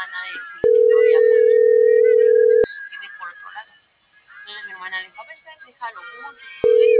hermana decirle que no había podido ir por otro lado. Entonces mi hermana le dijo, a ver, déjalo mucho.